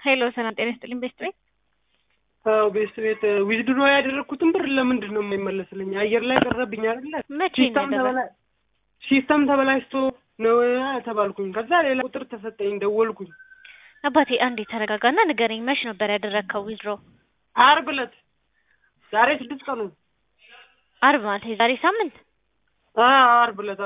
ሄሎ ሰላም ጤና ይስጥልኝ ቤስት ቤት ቤስት ቤት ዊዝድሮ ያደረኩትን ብር ለምንድን ነው የማይመለስልኝ? አየር ላይ ቀረብኝ አይደለ? ሲስተም ተበላሽቶ ነው ተባልኩኝ። ከዛ ሌላ ቁጥር ተሰጠኝ፣ ደወልኩኝ። አባቴ አንዴ ተረጋጋና ንገረኝ፣ መች ነበር ያደረከው ዊዝድሮ? ዓርብ ዕለት፣ ዛሬ 6 ቀኑ። ዓርብ ማለት ዛሬ ሳምንት? ዓርብ ዕለት።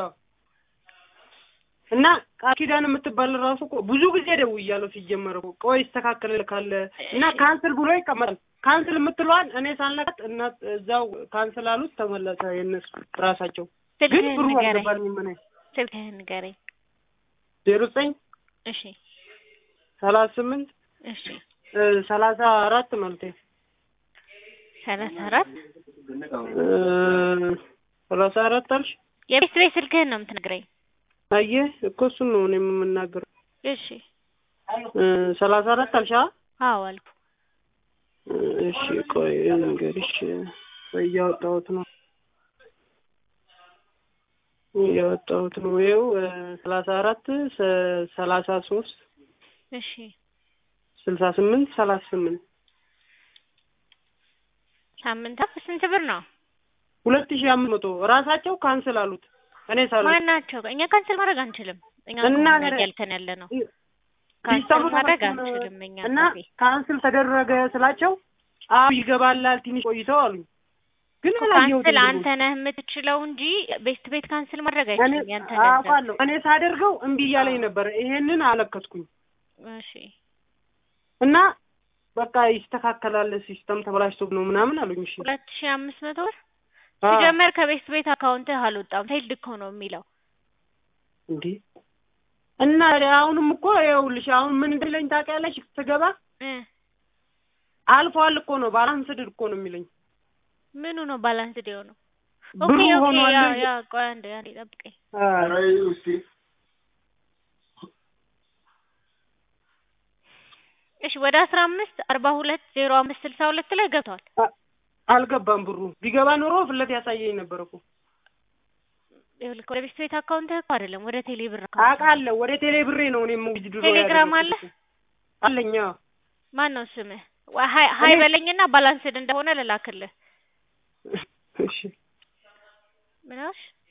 እና ቃል ኪዳን የምትባል ራሱ ብዙ ጊዜ ደውያለሁ። ሲጀመር ቆይ ይስተካከል ካለ እና ካንስል ብሎ ይቀመጣል። ካንስል የምትለዋን እኔ ሳልነካት እና እዛው ካንስል አሉት፣ ተመለሰ የነሱ ራሳቸው። ግን ብሩ አልገባልኝም። ምን ስልክህን ንገረኝ። 09 እሺ 38 እሺ 34 ማለት 34 አልሽ? የቤት ቤት ስልክህን ነው የምትነግረኝ? አየህ እኮ እሱን ነው እኔ የምናገረው። እሺ 34 አልሽ? አዎ አልኩ። እሺ ቆይ እንግዲህ እያወጣሁት ነው ይኸው 34 33 እሺ 68 38 ሳምንት ስንት ብር ነው? 2500 ራሳቸው ካንስል አሉት። እኔ ሳሉ ማናቸው? እኛ ካንስል ማድረግ አንችልም። እኛ ያልከን ያለ ነው ካንስል ማድረግ አንችልም እኛ። እና ካንስል ተደረገ ስላቸው ይገባላል ትንሽ ቆይተው አሉ። ግን ካንስል አንተ ነህ የምትችለው እንጂ ቤስት ቤት ካንስል ማድረግ አይችልም። ያንተ አውቃለሁ። እኔ ሳደርገው እምቢ እያለኝ ነበር። ይሄንን አለከትኩኝ። እሺ እና በቃ ይስተካከላል ሲስተም ተበላሽቶ ነው ምናምን አሉኝ። እሺ 2500 ብር ሲጀመር ከቤስት ቤት አካውንት አልወጣም። ፌልድ እኮ ነው የሚለው እንዴ። እና አሁንም እኮ ይኸውልሽ አሁን ምን እንደለኝ ታውቂያለሽ? ትገባ አልፏል እኮ ነው ባላንስድ እኮ ነው የሚለኝ። ምኑ ነው ባላንስድ የሆነው? ኦኬ ያ ቆይ አንዴ ጠብቀኝ። እሺ ወደ 15 42 05 62 ላይ ገብቷል። አልገባም ብሩ። ቢገባ ኖሮ ፍለት ያሳየኝ ነበር እኮ። ይኸውልህ ወደ ቤስት ቤት አካውንት እኮ አይደለም ወደ ቴሌ ብር አካውንት። አውቃለሁ ወደ ቴሌ ብሬ ነው እኔም ዊዝድሮ ያደረኩት። ቴሌግራም አለ አለኛ። ማን ነው ስምህ? ሃይ በለኝና ባላንስድ እንደሆነ ልላክልህ። እሺ ምናሽ